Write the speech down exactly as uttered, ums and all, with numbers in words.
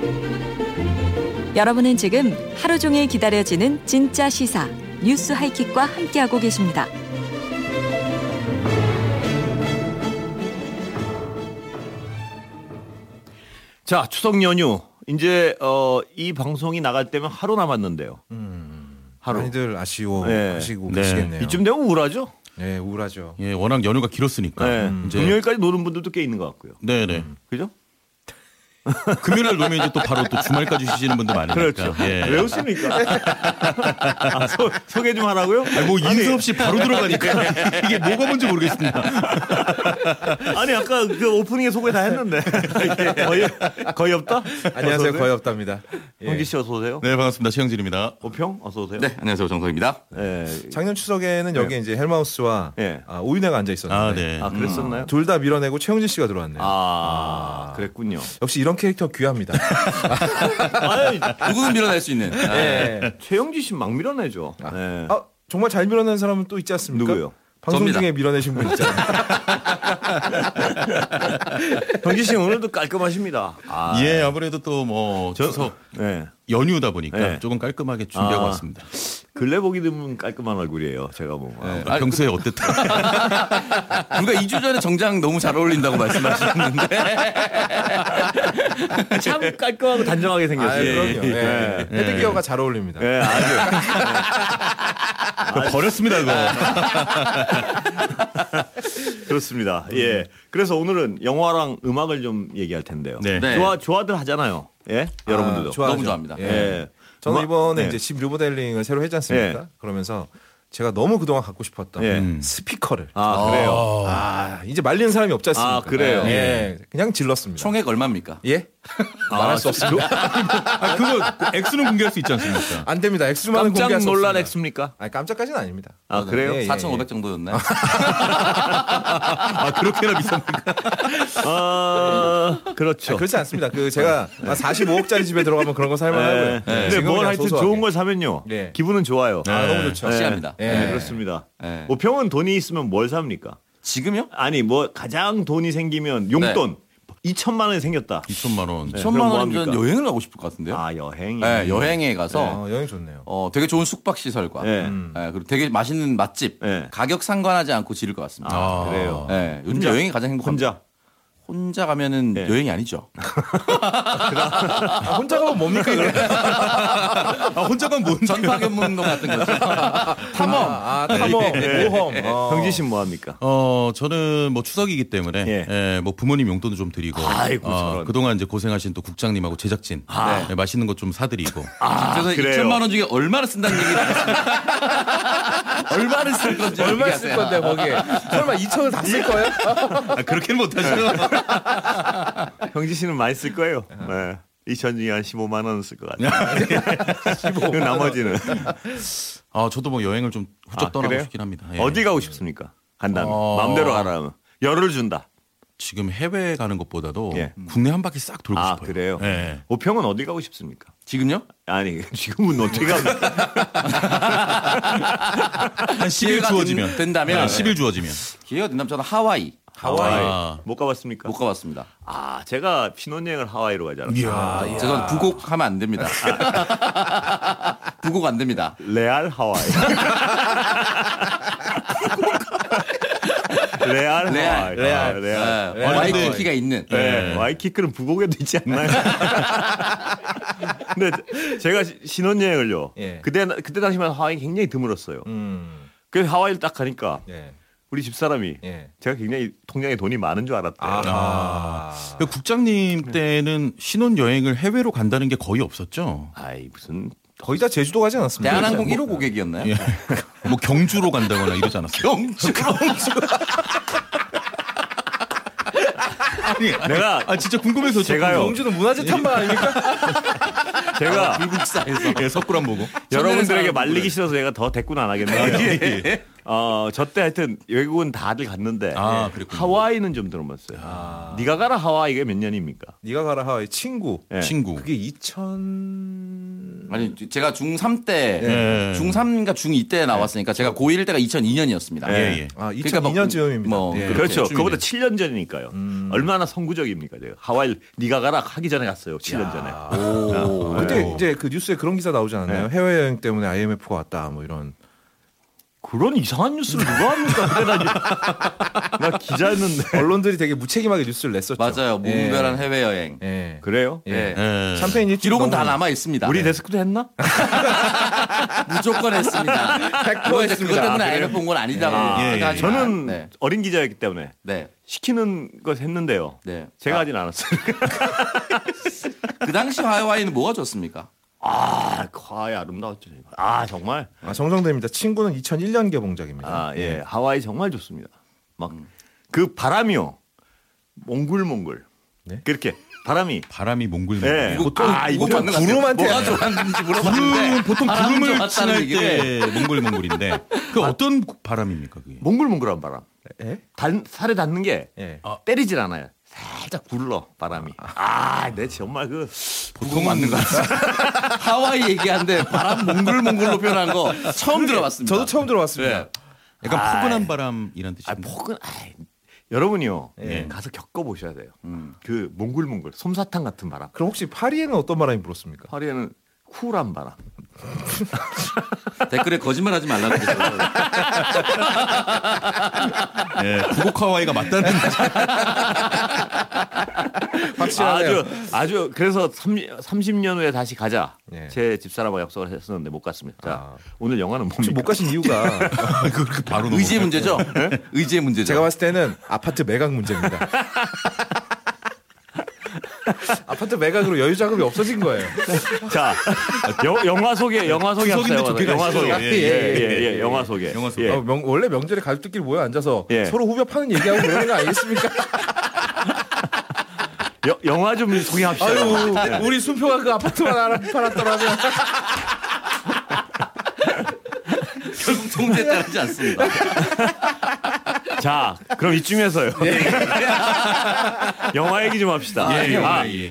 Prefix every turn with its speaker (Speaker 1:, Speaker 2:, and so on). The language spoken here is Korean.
Speaker 1: 여러분은 지금 하루 종일 기다려지는 진짜 시사 뉴스 하이킥과 함께하고 계십니다.
Speaker 2: 자, 추석 연휴 이제 어, 이 방송이 나갈 때면 하루 남았는데요.
Speaker 3: 음,
Speaker 2: 하루.
Speaker 3: 많이들 아쉬워
Speaker 2: 네.
Speaker 3: 하시고
Speaker 4: 네.
Speaker 3: 계시겠네요.
Speaker 2: 이쯤 되면 우울하죠?
Speaker 3: 네, 우울하죠.
Speaker 4: 예, 워낙 연휴가 길었으니까.
Speaker 2: 네.
Speaker 4: 음, 이제
Speaker 2: 금요일까지 노는 분들도 꽤 있는 것 같고요.
Speaker 4: 네네.
Speaker 2: 음, 그죠?
Speaker 4: 금요일 놀면 이제 또 바로 또 주말까지 쉬시는 분들 많으니까.
Speaker 2: 그렇죠.
Speaker 4: 예.
Speaker 2: 왜 웃습니까? 아, 소, 소개 좀 하라고요?
Speaker 4: 아니, 뭐 인수 없이 바로 들어가니까 이게 뭐가 뭔지 모르겠습니다.
Speaker 2: 아니 아까 그 오프닝에 소개 다 했는데 거의 거의 없다?
Speaker 3: 안녕하세요.
Speaker 2: 어서
Speaker 3: 거의 없답니다. 예.
Speaker 2: 홍기 씨 어서 오세요.
Speaker 4: 네, 반갑습니다. 최영진입니다.
Speaker 2: 오평 어서 오세요.
Speaker 5: 네, 안녕하세요. 정석입니다.
Speaker 2: 네.
Speaker 3: 작년 추석에는 여기 에 이제 헬마우스와
Speaker 2: 네.
Speaker 3: 아, 오윤혜가 앉아 있었는데
Speaker 4: 아, 네.
Speaker 2: 아 그랬었나요?
Speaker 3: 둘 다 밀어내고 최영진 씨가 들어왔네요.
Speaker 2: 아, 그랬군요.
Speaker 3: 역시 이런 캐릭터 귀합니다.
Speaker 2: 아니,
Speaker 5: 누구든 밀어낼 수 있는. 아,
Speaker 3: 네.
Speaker 2: 최영지 씨 막 밀어내죠. 네.
Speaker 3: 아, 정말 잘 밀어낸 사람은 또 있지 않습니까?
Speaker 2: 누구요?
Speaker 3: 방송
Speaker 5: 접니다.
Speaker 3: 중에 밀어내신 분 있잖아요.
Speaker 2: 형지 씨 오늘도 깔끔하십니다. 아,
Speaker 4: 예, 아무래도 또 뭐 추석
Speaker 2: 네.
Speaker 4: 연휴다 보니까
Speaker 2: 네.
Speaker 4: 조금 깔끔하게 준비하고
Speaker 2: 아.
Speaker 4: 왔습니다.
Speaker 2: 근래 보기 드문 깔끔한 얼굴이에요. 제가 보면.
Speaker 5: 네.
Speaker 4: 아, 평소에 어땠다?
Speaker 5: 불과 이 주 전에 정장 너무 잘 어울린다고 말씀하셨는데.
Speaker 2: 참 깔끔하고 단정하게
Speaker 3: 아,
Speaker 2: 생겼어요.
Speaker 3: 그럼요. 네.
Speaker 4: 네.
Speaker 3: 헤드기어가 잘 어울립니다.
Speaker 2: 네, 아주.
Speaker 4: 그거 버렸습니다, 그거.
Speaker 2: 그렇습니다. 예. 그래서 오늘은 영화랑 음악을 좀 얘기할 텐데요.
Speaker 4: 네.
Speaker 5: 네.
Speaker 2: 좋아, 좋아들 하잖아요. 예? 여러분들도.
Speaker 3: 아, 좋아하죠.
Speaker 5: 너무 좋아합니다.
Speaker 3: 예.
Speaker 2: 예.
Speaker 3: 저는
Speaker 2: 음악-
Speaker 3: 이번에
Speaker 2: 네.
Speaker 3: 이제 집 리모델링을 새로 했지 않습니까?
Speaker 2: 예.
Speaker 3: 그러면서 제가 너무 그동안 갖고 싶었던
Speaker 2: 예.
Speaker 4: 음.
Speaker 3: 스피커를
Speaker 2: 아, 그래요.
Speaker 3: 아, 이제 말리는 사람이 없지 않습니까?
Speaker 2: 아, 그래요?
Speaker 3: 예. 그냥 질렀습니다.
Speaker 5: 총액 얼마입니까?
Speaker 3: 예? 말할 수 없습니다.
Speaker 4: 아, 그거 액수는 공개할 수 있지 않습니까?
Speaker 3: 안 됩니다. 액수만은
Speaker 2: 깜짝
Speaker 3: 공개할 수
Speaker 2: 놀란
Speaker 3: 없습니다.
Speaker 2: 액수입니까?
Speaker 3: 아니, 깜짝까지는 아닙니다.
Speaker 2: 아, 그래요?
Speaker 3: 예, 예,
Speaker 5: 사천오백
Speaker 3: 예.
Speaker 5: 정도였나요?
Speaker 4: 아, 그렇게나 비쌉니까?
Speaker 2: 아, 그렇죠.
Speaker 3: 아, 그렇지 않습니다. 그 제가 사십오억짜리 집에 들어가면 그런 거 살만하고요.
Speaker 2: 네.
Speaker 3: 네.
Speaker 2: 근데
Speaker 3: 지금은
Speaker 2: 뭘
Speaker 3: 그냥
Speaker 2: 하여튼
Speaker 3: 소소하게.
Speaker 2: 좋은 걸 사면요.
Speaker 3: 네.
Speaker 2: 기분은 좋아요.
Speaker 3: 아, 너무 좋죠.
Speaker 2: 네.
Speaker 5: 시합니다.
Speaker 3: 예.
Speaker 2: 네, 그렇습니다.
Speaker 5: 네.
Speaker 2: 오평은 돈이 있으면 뭘 삽니까?
Speaker 5: 지금요?
Speaker 2: 아니, 뭐 가장 돈이 생기면 용돈 이천만 원이 생겼다.
Speaker 4: 이천만 원.
Speaker 2: 네.
Speaker 5: 천만
Speaker 2: 그럼 뭐
Speaker 5: 원이면
Speaker 2: 합니까?
Speaker 5: 여행을 가고 싶을 것 같은데요?
Speaker 2: 아, 여행이.
Speaker 5: 네, 여행에 가서
Speaker 3: 어, 여행 좋네요.
Speaker 5: 어, 되게 좋은 숙박 시설과
Speaker 2: 네.
Speaker 3: 음.
Speaker 5: 네, 그리고 되게 맛있는 맛집
Speaker 2: 네.
Speaker 5: 가격 상관하지 않고 지를 것 같습니다.
Speaker 2: 아, 그래요.
Speaker 5: 네, 요즘
Speaker 2: 혼자?
Speaker 5: 여행이 가장 행복합니다.
Speaker 2: 혼자.
Speaker 5: 혼자 가면은
Speaker 2: 네.
Speaker 5: 여행이 아니죠.
Speaker 3: 아, 혼자 가면 뭡니까? 이거?
Speaker 4: 아, 혼자 가면 뭔
Speaker 5: 전파견문동 같은 거죠.
Speaker 3: 탐험, 아, 탐험, 모험. 어.
Speaker 2: 형지 씨는 뭐 합니까?
Speaker 4: 어, 저는 뭐 추석이기 때문에
Speaker 2: 예.
Speaker 4: 예, 뭐 부모님 용돈도 좀 드리고
Speaker 2: 아이고,
Speaker 4: 어,
Speaker 2: 저런.
Speaker 4: 그동안 이제 고생하신 또 국장님하고 제작진
Speaker 2: 아.
Speaker 4: 예, 맛있는 것 좀 사드리고
Speaker 2: 아,
Speaker 5: 그래서
Speaker 2: 그래요.
Speaker 5: 이천만 원 중에 얼마를 쓴다는 얘기를 하겠습니다. 얼마를 쓸 건지
Speaker 3: 얼마 쓸
Speaker 5: 얘기하세요.
Speaker 3: 건데 거기에? 설마 이천을 다 쓸 거예요?
Speaker 4: 아, 그렇게는 못하죠.
Speaker 2: 형지 씨는 많이 쓸 거예요. 네. 이천 중에 한 십오만 원 쓸 것 같아요. 그 나머지는.
Speaker 4: 아, 저도 뭐 여행을 좀 훌쩍
Speaker 2: 아,
Speaker 4: 떠나고
Speaker 2: 그래요?
Speaker 4: 싶긴 합니다. 예.
Speaker 2: 어디 가고 싶습니까? 간다면.
Speaker 4: 어.
Speaker 2: 마음대로 가라면. 열을 준다.
Speaker 4: 지금 해외 가는 것보다도
Speaker 2: 예.
Speaker 4: 국내 한 바퀴 싹 돌고
Speaker 2: 아,
Speaker 4: 싶어요.
Speaker 2: 그래요?
Speaker 4: 예.
Speaker 2: 오평은 어디 가고 싶습니까?
Speaker 5: 지금요?
Speaker 2: 아니, 지금은 어떻게 갑니까?
Speaker 4: 한 십 일
Speaker 5: 기회가
Speaker 4: 주어지면
Speaker 5: 된- 된다면
Speaker 4: 네, 십 일 주어지면
Speaker 5: 기회가 된다면 저는 하와이
Speaker 2: 하와이.
Speaker 4: 아.
Speaker 2: 못 가봤습니까?
Speaker 5: 못 가봤습니다.
Speaker 2: 아, 제가 신혼여행을 하와이로 가지 않았어요.
Speaker 4: 이야.
Speaker 5: 죄송한데 부곡하면 안 됩니다. 부곡 안 됩니다.
Speaker 2: 레알 하와이. 레알
Speaker 5: 레알.
Speaker 2: 하와이.
Speaker 3: 레알.
Speaker 2: 아, 레알.
Speaker 5: 네,
Speaker 4: 아니,
Speaker 5: 와이키키가 있는.
Speaker 2: 네.
Speaker 4: 네.
Speaker 2: 와이키키는 부곡에도 있지 않나요? 근데 제가 시- 신혼여행을요.
Speaker 3: 예.
Speaker 2: 그때 그때 당시만 하와이 굉장히 드물었어요.
Speaker 3: 음.
Speaker 2: 그래서 하와이를 딱 가니까
Speaker 3: 예.
Speaker 2: 우리 집사람이
Speaker 3: 예.
Speaker 2: 제가 굉장히 통장에 돈이 많은 줄 알았대요.
Speaker 3: 아.
Speaker 4: 그 국장님 때는 신혼 여행을 해외로 간다는 게 거의 없었죠.
Speaker 2: 아이 무슨
Speaker 3: 거의 다 제주도 가지 않았습니까?
Speaker 5: 대한항공 일 호 고객이었나요?
Speaker 4: 예. 뭐 경주로 간다거나 이러지 않았어요.
Speaker 5: 경주.
Speaker 4: 아니,
Speaker 2: 내가
Speaker 4: 아 진짜 궁금해서
Speaker 2: 제가요.
Speaker 3: 경주는 문화재 탐방 아닙니까?
Speaker 2: 제가
Speaker 5: 불국사에서.
Speaker 4: 예, 석굴암 보고.
Speaker 2: 여러분들에게
Speaker 5: 사람
Speaker 2: 말리기
Speaker 5: 누구래?
Speaker 2: 싫어서 제가 더 대꾸는 안 하겠네요. 어, 저 때 하여튼 외국은 다들 갔는데
Speaker 4: 아, 그랬군요.
Speaker 2: 하와이는 좀 들어봤어요.
Speaker 3: 아.
Speaker 2: 네가 가라 하와이가 몇 년입니까?
Speaker 3: 네가 가라 하와이 친구.
Speaker 2: 예.
Speaker 4: 친구.
Speaker 3: 그게 이천
Speaker 5: 아니 제가 중삼 때
Speaker 4: 네.
Speaker 5: 중삼인가 중이 때 나왔으니까 제가 고일 때가 이천이 년이었습니다.
Speaker 4: 예, 예.
Speaker 3: 아,
Speaker 5: 그러니까
Speaker 3: 이천이 년쯤입니다.
Speaker 5: 뭐
Speaker 3: 예.
Speaker 2: 그렇죠.
Speaker 5: 그렇게
Speaker 2: 그거보다 칠 년 전이니까요.
Speaker 3: 음.
Speaker 2: 얼마나 선구적입니까? 제가 하와이 네가 가라 하기 전에 갔어요. 칠 년 전에.
Speaker 5: 오.
Speaker 3: 그때 이제 그 뉴스에 그런 기사 나오지 않았나요?
Speaker 2: 네.
Speaker 3: 해외여행 때문에 아이엠에프가 왔다 뭐 이런.
Speaker 2: 그런 이상한 뉴스를 누가 합니까? 그래, 나, 나 기자였는데.
Speaker 3: 언론들이 되게 무책임하게 뉴스를 냈었죠.
Speaker 5: 맞아요. 무분별한
Speaker 3: 예.
Speaker 5: 해외여행.
Speaker 3: 예.
Speaker 2: 그래요?
Speaker 3: 예.
Speaker 4: 예.
Speaker 3: 샴페인 일주일
Speaker 5: 기록은 다
Speaker 3: 너무-
Speaker 5: 남아 있습니다.
Speaker 2: 우리 데스크도 했나?
Speaker 5: 무조건 했습니다.
Speaker 3: 백 퍼센트
Speaker 5: 그거
Speaker 3: 했습니다.
Speaker 5: 그것 때문에
Speaker 3: 아,
Speaker 5: 아이엠에프 온 건 아니다고
Speaker 4: 예, 예.
Speaker 5: 생각하지만
Speaker 2: 저는
Speaker 5: 네.
Speaker 2: 어린 기자였기 때문에
Speaker 5: 네.
Speaker 2: 시키는 것 했는데요.
Speaker 5: 네.
Speaker 2: 제가
Speaker 5: 아,
Speaker 2: 하진 않았어요.
Speaker 5: 그 당시 하와이는 뭐가 좋습니까?
Speaker 2: 아, 과외 아름다웠죠. 아, 정말.
Speaker 3: 아, 정정됩니다. 친구는 이천일 년 개봉작입니다.
Speaker 2: 아, 예. 하와이 정말 좋습니다. 막 그 바람이요. 몽글몽글.
Speaker 3: 네?
Speaker 2: 그렇게 바람이
Speaker 4: 바람이 몽글몽글.
Speaker 2: 예.
Speaker 5: 보통
Speaker 2: 아, 이거
Speaker 5: 보통
Speaker 3: 보통 구름한테
Speaker 5: 뭐가 좋았는지 물어봤는데
Speaker 4: 구름, 보통
Speaker 5: 바람
Speaker 4: 구름을
Speaker 5: 좋았다는
Speaker 4: 친할
Speaker 5: 얘기를
Speaker 4: 때 몽글몽글인데 그 어떤 바람입니까 그게?
Speaker 2: 몽글몽글한 바람.
Speaker 3: 예?
Speaker 2: 단, 살에 닿는 게
Speaker 3: 예.
Speaker 2: 때리질 않아요. 살짝 굴러 바람이. 아, 내 정말 그
Speaker 5: 보통 맞는 것 같아요. 하와이 얘기하는데 바람 몽글몽글로 표현한 거 처음 들어봤습니다.
Speaker 3: 저도 처음 들어봤습니다.
Speaker 5: 네.
Speaker 4: 약간
Speaker 2: 아이.
Speaker 4: 포근한 바람이란
Speaker 2: 아,
Speaker 4: 뜻인데.
Speaker 2: 폭은 아이, 여러분이요.
Speaker 3: 예.
Speaker 2: 가서 겪어 보셔야 돼요.
Speaker 5: 음.
Speaker 2: 그 몽글몽글 솜사탕 같은 바람.
Speaker 3: 그럼 혹시 파리에는 어떤 바람이 불었습니까?
Speaker 2: 파리에는 쿨한 바람.
Speaker 5: 댓글에 거짓말하지 말라고 그랬어요.
Speaker 4: 예, 부곡 하와이가 맞다는
Speaker 3: 확실하네요.
Speaker 2: 아주 아주 그래서 삼십 년 후에 다시 가자.
Speaker 3: 예.
Speaker 2: 제 집사람하고 약속을 했었는데 못 갔습니다. 자,
Speaker 3: 아.
Speaker 2: 오늘 영화는
Speaker 3: 혹시
Speaker 2: 뭡니까?
Speaker 3: 못 가신 이유가
Speaker 4: 그렇게 바로
Speaker 5: 의지의 문제죠? 의지의 문제죠.
Speaker 3: 제가 봤을 때는 아파트 매각 문제입니다. 아파트 매각으로 여유 자금이 없어진 거예요.
Speaker 2: 자, 여- 영화 소개, 영화 소개
Speaker 4: 추석인데
Speaker 2: 합시다.
Speaker 4: 좋게
Speaker 2: 영화
Speaker 4: 가시죠.
Speaker 2: 소개.
Speaker 4: 예,
Speaker 2: 예,
Speaker 3: 예,
Speaker 2: 예, 예, 영화 소개.
Speaker 4: 영화 소개.
Speaker 2: 예.
Speaker 3: 어, 명- 원래 명절에 가족들끼리 모여 앉아서
Speaker 2: 예.
Speaker 3: 서로 후벼 파는 얘기하고 그러는 거 아니겠습니까?
Speaker 2: 여- 영화 좀 소개합시다.
Speaker 3: 아유, 우리 순표가 그 아파트만 알아 팔았더라면.
Speaker 5: 결국 통제에 따르지 않습니다.
Speaker 2: 자, 그럼 이쯤에서요. 영화 얘기 좀 합시다.
Speaker 4: 예, 영화
Speaker 2: 아,
Speaker 4: 얘기.